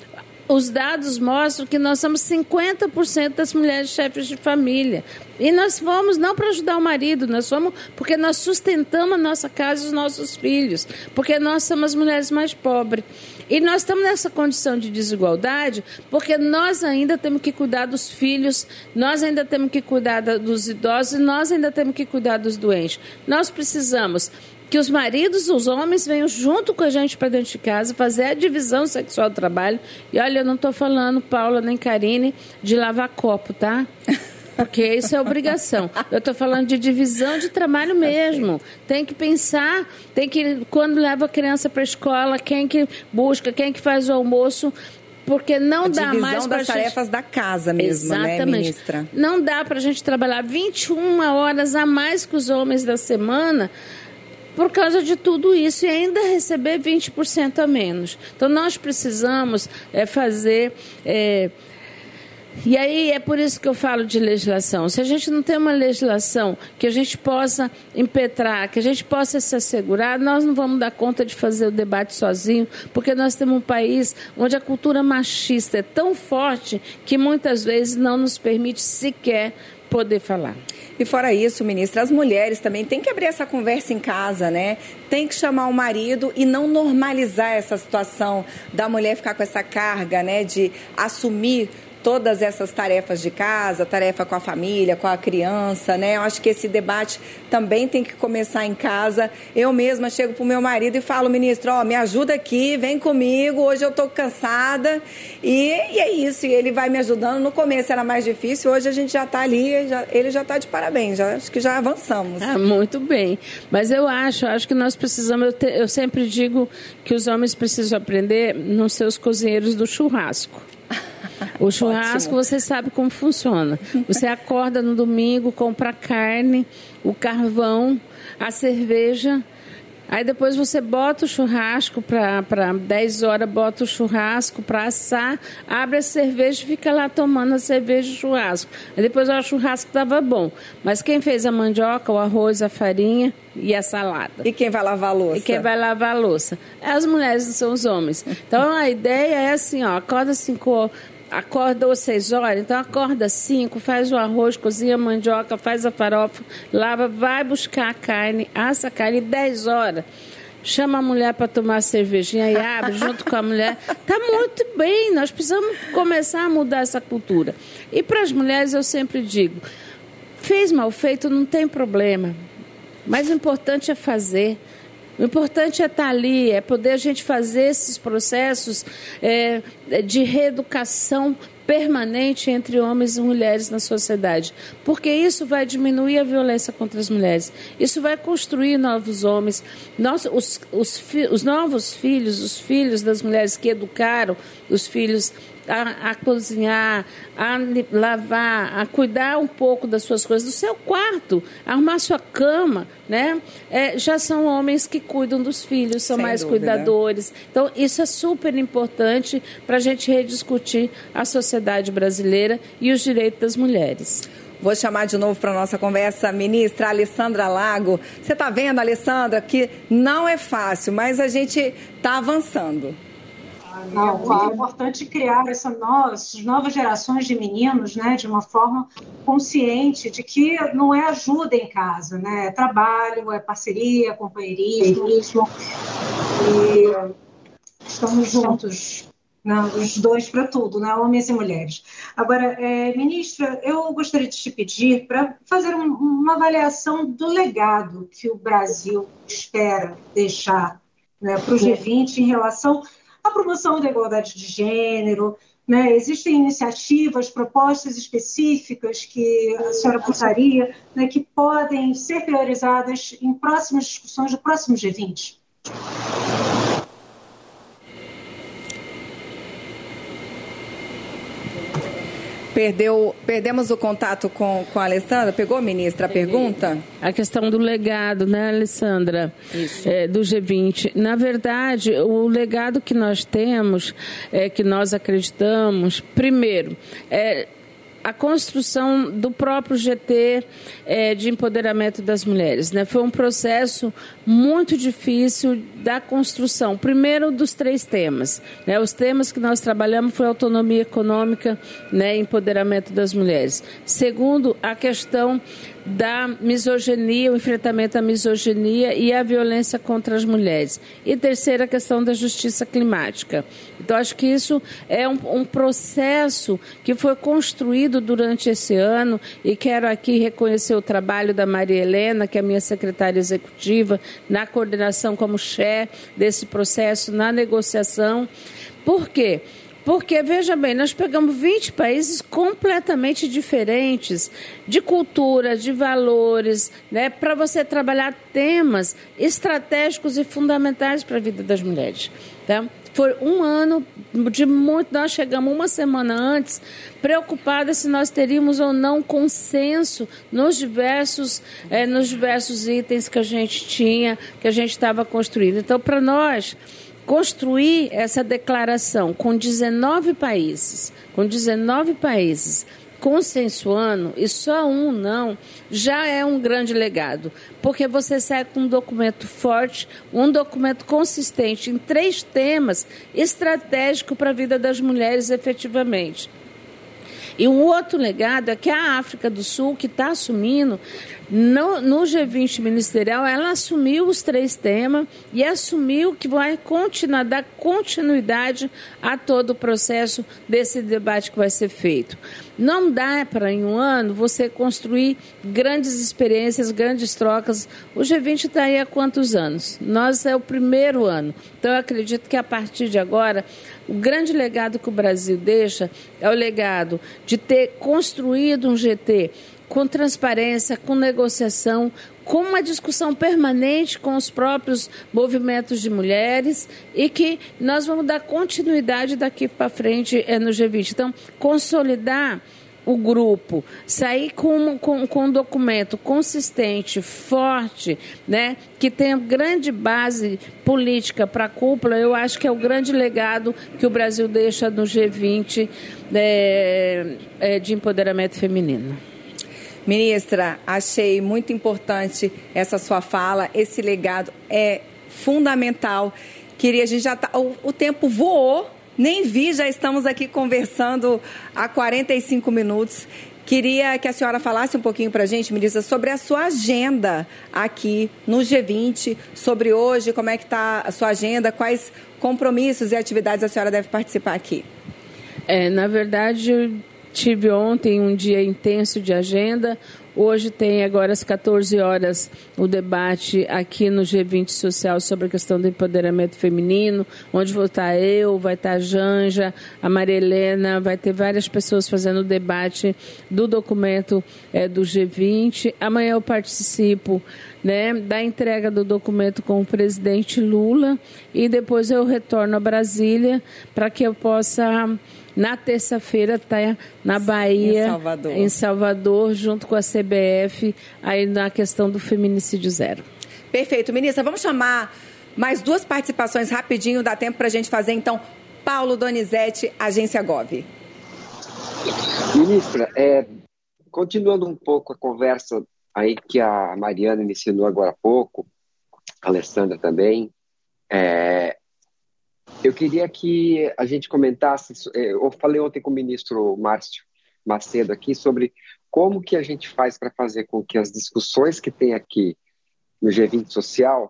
os dados mostram que nós somos cinquenta por cento das mulheres chefes de família. E nós fomos não para ajudar o marido, nós fomos porque nós sustentamos a nossa casa e os nossos filhos, porque nós somos as mulheres mais pobres. E nós estamos nessa condição de desigualdade porque nós ainda temos que cuidar dos filhos, nós ainda temos que cuidar dos idosos e nós ainda temos que cuidar dos doentes. Nós precisamos que os maridos, os homens, venham junto com a gente para dentro de casa, fazer a divisão sexual do trabalho. E olha, eu não estou falando, Paula nem Karine, de lavar copo, tá? Porque isso é obrigação. Eu estou falando de divisão de trabalho mesmo. Tem que pensar, tem que, quando leva a criança para a escola, quem que busca, quem que faz o almoço... Porque não a dá mais para das tarefas gente... da casa mesmo, Exatamente. Né, ministra? Não dá para a gente trabalhar vinte e uma horas a mais que os homens da semana por causa de tudo isso e ainda receber vinte por cento a menos. Então, nós precisamos é, fazer... É, E aí é por isso que eu falo de legislação. Se a gente não tem uma legislação que a gente possa impetrar, que a gente possa se assegurar, nós não vamos dar conta de fazer o debate sozinho, porque nós temos um país onde a cultura machista é tão forte que muitas vezes não nos permite sequer poder falar. E fora isso, ministra, as mulheres também têm que abrir essa conversa em casa, né? Tem que chamar o marido e não normalizar essa situação da mulher ficar com essa carga, né, de assumir todas essas tarefas de casa, tarefa com a família, com a criança, né? Eu acho que esse debate também tem que começar em casa. Eu mesma chego para o meu marido e falo, ministro, ó, me ajuda aqui, vem comigo, hoje eu estou cansada. E, e é isso, e ele vai me ajudando. No começo era mais difícil, hoje a gente já está ali, já, ele já está de parabéns, já, acho que já avançamos. Ah, muito bem. Mas eu acho, acho que nós precisamos, eu, te, eu sempre digo que os homens precisam aprender não ser os cozinheiros do churrasco. O churrasco, você sabe como funciona. Você acorda no domingo, compra a carne, o carvão, a cerveja, Aí depois você bota o churrasco para dez horas, bota o churrasco para assar, abre a cerveja e fica lá tomando a cerveja e o churrasco. Aí depois o churrasco estava bom. Mas quem fez a mandioca, o arroz, a farinha e a salada? E quem vai lavar a louça? E quem vai lavar a louça? As mulheres, não são os homens. Então a ideia é assim, ó, acorda cinco Acorda às seis horas, então acorda às cinco, faz o arroz, cozinha a mandioca, faz a farofa, lava, vai buscar a carne, assa a carne, dez horas. Chama a mulher para tomar cervejinha e abre junto com a mulher. Está muito bem, nós precisamos começar a mudar essa cultura. E para as mulheres eu sempre digo, fez mal feito, não tem problema. Mas o importante é fazer. O importante é estar ali, é poder a gente fazer esses processos é, de reeducação permanente entre homens e mulheres na sociedade, porque isso vai diminuir a violência contra as mulheres, isso vai construir novos homens, Nós, os, os, os novos filhos, os filhos das mulheres que educaram, os filhos A, a cozinhar, a lavar, a cuidar um pouco das suas coisas, do seu quarto, arrumar sua cama, né? É, já são homens que cuidam dos filhos, são Sem mais dúvida. cuidadores. Então, isso é super importante para a gente rediscutir a sociedade brasileira e os direitos das mulheres. Vou chamar de novo para a nossa conversa a ministra Alessandra Lago. Você está vendo, Alessandra, que não é fácil, mas a gente está avançando. Não, é importante criar essa nova, essas novas gerações de meninos, né, de uma forma consciente de que não é ajuda em casa, né, é trabalho, é parceria, é companheirismo, e estamos juntos, né, os dois para tudo, né, homens e mulheres. Agora, é, ministra, eu gostaria de te pedir para fazer um, uma avaliação do legado que o Brasil espera deixar, né, para o G vinte em relação a promoção da igualdade de gênero, né? Existem iniciativas, propostas específicas que a senhora gostaria, né, que podem ser priorizadas em próximas discussões do próximo G vinte? Perdeu, perdemos o contato com, com a Alessandra. Pegou, ministra, a pergunta? A questão do legado, né, Alessandra? Isso. É, do G vinte. Na verdade, o legado que nós temos, é, que nós acreditamos, primeiro, é a construção do próprio G T é, de empoderamento das mulheres, né? Foi um processo muito difícil da construção. Primeiro, dos três temas, né? Os temas que nós trabalhamos foi autonomia econômica, né? Empoderamento das mulheres. Segundo, a questão da misoginia, o enfrentamento à misoginia e à violência contra as mulheres. E terceira, a questão da justiça climática. Então, acho que isso é um, um processo que foi construído durante esse ano, e quero aqui reconhecer o trabalho da Maria Helena, que é a minha secretária executiva, na coordenação como chefe desse processo, na negociação. Por quê? Porque, veja bem, nós pegamos vinte países completamente diferentes, de cultura, de valores, né, para você trabalhar temas estratégicos e fundamentais para a vida das mulheres. Tá? Foi um ano de muito... Nós chegamos uma semana antes, preocupadas se nós teríamos ou não consenso nos diversos, é, nos diversos itens que a gente tinha, que a gente estava construindo. Então, para nós... construir essa declaração com dezenove países, com dezenove países consensuando, e só um não, já é um grande legado, porque você sai com um documento forte, um documento consistente em três temas estratégicos para a vida das mulheres efetivamente. E um outro legado é que a África do Sul, que está assumindo, no, no G vinte ministerial, ela assumiu os três temas e assumiu que vai continuar, dar continuidade a todo o processo desse debate que vai ser feito. Não dá para, em um ano, você construir grandes experiências, grandes trocas. O G vinte está aí há quantos anos? Nós é o primeiro ano. Então, eu acredito que, a partir de agora, o grande legado que o Brasil deixa é o legado de ter construído um G T com transparência, com negociação, com uma discussão permanente com os próprios movimentos de mulheres, e que nós vamos dar continuidade daqui para frente é, no G vinte. Então, consolidar o grupo sair com, com, com um documento consistente, forte, né, que tenha grande base política para a cúpula, eu acho que é o grande legado que o Brasil deixa no G vinte é, é, de empoderamento feminino. Ministra, achei muito importante essa sua fala, esse legado é fundamental. Queria, a gente já tá, o, o tempo voou, nem vi, já estamos aqui conversando há quarenta e cinco minutos. Queria que a senhora falasse um pouquinho para a gente, ministra, sobre a sua agenda aqui no G vinte, sobre hoje, como é que está a sua agenda, quais compromissos e atividades a senhora deve participar aqui. É, na verdade, eu tive ontem um dia intenso de agenda. Hoje tem agora às quatorze horas o debate aqui no G vinte Social sobre a questão do empoderamento feminino, onde vou estar eu, vai estar a Janja, a Maria Helena, vai ter várias pessoas fazendo o debate do documento é, do G vinte. Amanhã eu participo, né, da entrega do documento com o presidente Lula e depois eu retorno a Brasília para que eu possa... Na terça-feira está na Bahia, em Salvador. em Salvador, junto com a C B F, aí na questão do feminicídio zero. Perfeito. Ministra, vamos chamar mais duas participações rapidinho, dá tempo para a gente fazer, então. Paulo Donizete, Agência Gov. Ministra, é, continuando um pouco a conversa aí que a Mariana me ensinou agora há pouco, a Alessandra também, é... eu queria que a gente comentasse, eu falei ontem com o ministro Márcio Macedo aqui sobre como que a gente faz para fazer com que as discussões que tem aqui no G vinte Social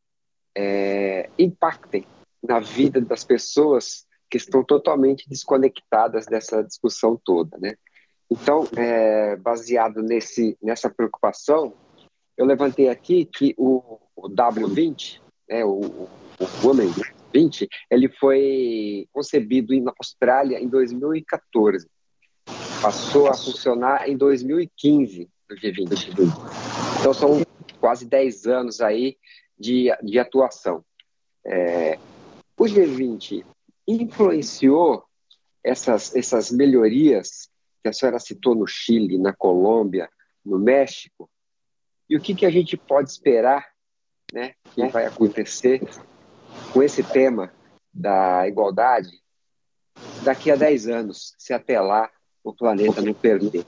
é, impactem na vida das pessoas que estão totalmente desconectadas dessa discussão toda, né? Então, é, baseado nesse, nessa preocupação, eu levantei aqui que o, o W vinte, né, o, o Women vinte, ele foi concebido na Austrália em dois mil e quatorze. Passou a funcionar em dois mil e quinze, do G vinte. Então, são quase dez anos aí de, de atuação. É, o G vinte influenciou essas, essas melhorias que a senhora citou no Chile, na Colômbia, no México. E o que, que a gente pode esperar, né, que vai acontecer com esse tema da igualdade daqui a dez anos, se até lá o planeta não perder.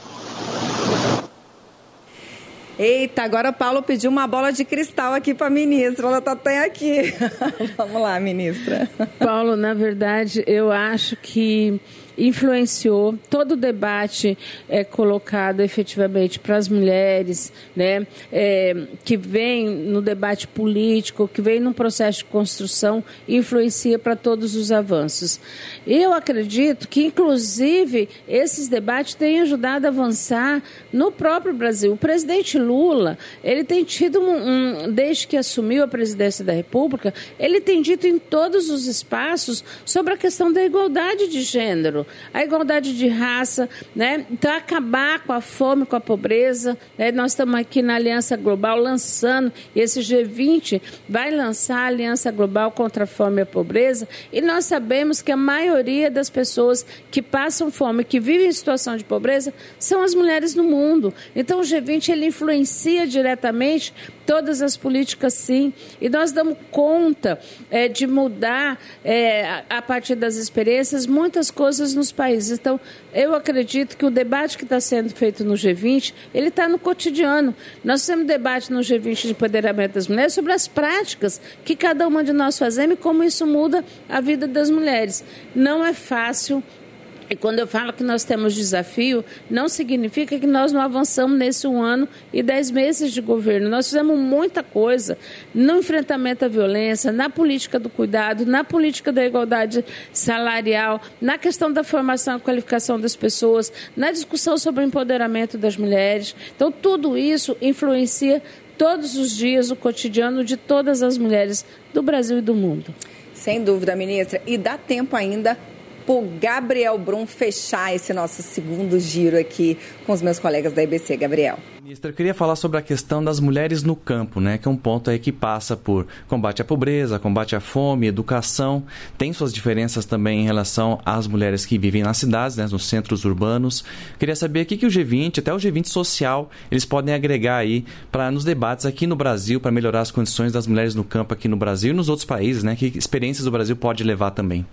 Eita, agora o Paulo pediu uma bola de cristal aqui para a ministra, ela está até aqui. Vamos lá, ministra. Paulo, na verdade, eu acho que influenciou todo o debate é, colocado efetivamente para as mulheres, né, é, que vem no debate político, que vem no processo de construção, influencia para todos os avanços. Eu acredito que, inclusive, esses debates têm ajudado a avançar no próprio Brasil. O presidente Lula, ele tem tido, um, um, desde que assumiu a presidência da República, ele tem dito em todos os espaços sobre a questão da igualdade de gênero, a igualdade de raça, né? Então, acabar com a fome, com a pobreza, né? Nós estamos aqui na Aliança Global lançando, esse G vinte vai lançar a Aliança Global contra a Fome e a Pobreza, e nós sabemos que a maioria das pessoas que passam fome, que vivem em situação de pobreza, são as mulheres no mundo. Então, o G vinte, ele influencia diretamente todas as políticas, sim, e nós damos conta é, de mudar, é, a, a partir das experiências, muitas coisas nos países. Então, eu acredito que o debate que está sendo feito no G vinte, ele está no cotidiano. Nós temos debate no G vinte de empoderamento das mulheres sobre as práticas que cada uma de nós fazemos e como isso muda a vida das mulheres. Não é fácil. E quando eu falo que nós temos desafio, não significa que nós não avançamos nesse um ano e dez meses de governo. Nós fizemos muita coisa no enfrentamento à violência, na política do cuidado, na política da igualdade salarial, na questão da formação e qualificação das pessoas, na discussão sobre o empoderamento das mulheres. Então, tudo isso influencia todos os dias o cotidiano de todas as mulheres do Brasil e do mundo. Sem dúvida, ministra. E dá tempo ainda para o Gabriel Brum fechar esse nosso segundo giro aqui com os meus colegas da E B C. Gabriel. Ministra, eu queria falar sobre a questão das mulheres no campo, né? Que é um ponto aí que passa por combate à pobreza, combate à fome, educação. Tem suas diferenças também em relação às mulheres que vivem nas cidades, né? Nos centros urbanos. Queria saber o que, que o G vinte, até o G vinte social, eles podem agregar aí para nos debates aqui no Brasil, para melhorar as condições das mulheres no campo aqui no Brasil e nos outros países, né? Que experiências o Brasil pode levar também.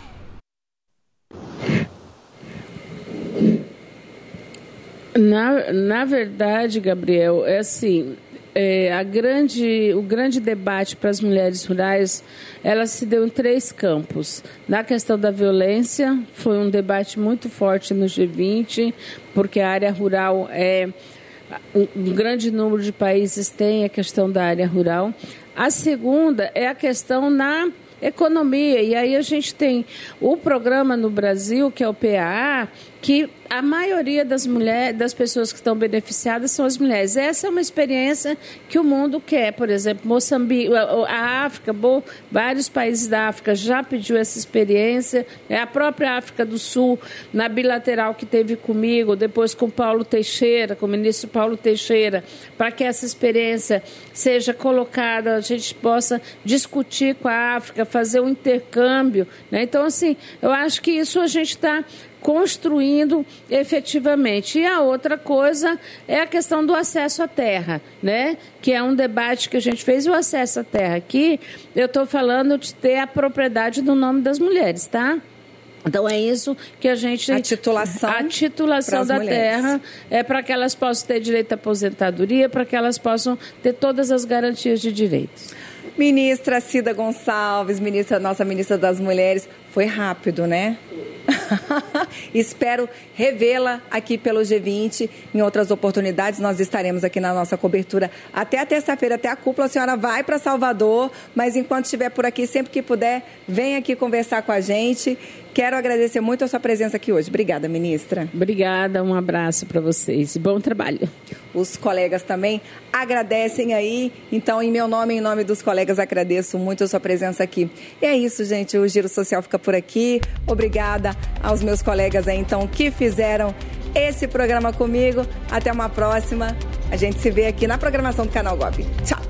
Na, na verdade, Gabriel, é assim, é, a grande, o grande debate para as mulheres rurais, ela se deu em três campos. Na questão da violência, foi um debate muito forte no G vinte, porque a área rural é... Um grande número de países tem a questão da área rural. A segunda é a questão na economia. E aí a gente tem o programa no Brasil, que é o P A A, que a maioria das mulheres, das pessoas que estão beneficiadas são as mulheres. Essa é uma experiência que o mundo quer. Por exemplo, Moçambique, a África, vários países da África já pediu essa experiência. É a própria África do Sul, na bilateral que teve comigo, depois com Paulo Teixeira, com o ministro Paulo Teixeira, para que essa experiência seja colocada, a gente possa discutir com a África, fazer um intercâmbio, né? Então, assim, eu acho que isso a gente está construindo efetivamente. E a outra coisa é a questão do acesso à terra, né? Que é um debate que a gente fez. O acesso à terra aqui, eu estou falando de ter a propriedade no nome das mulheres, tá? Então é isso que a gente... A titulação, a titulação da mulheres. Terra é para que elas possam ter direito à aposentadoria, para que elas possam ter todas as garantias de direitos. Ministra Cida Gonçalves, ministra, nossa ministra das Mulheres, foi rápido, né? Espero revê-la aqui pelo G vinte. Em outras oportunidades, nós estaremos aqui na nossa cobertura até a terça-feira, até a cúpula. A senhora vai para Salvador, mas enquanto estiver por aqui, sempre que puder, vem aqui conversar com a gente. Quero agradecer muito a sua presença aqui hoje. Obrigada, ministra. Obrigada, um abraço para vocês. Bom trabalho. Os colegas também agradecem aí. Então, em meu nome e em nome dos colegas, agradeço muito a sua presença aqui. E é isso, gente. O Giro Social fica por aqui. Obrigada aos meus colegas aí, então, que fizeram esse programa comigo. Até uma próxima. A gente se vê aqui na programação do Canal Gob. Tchau.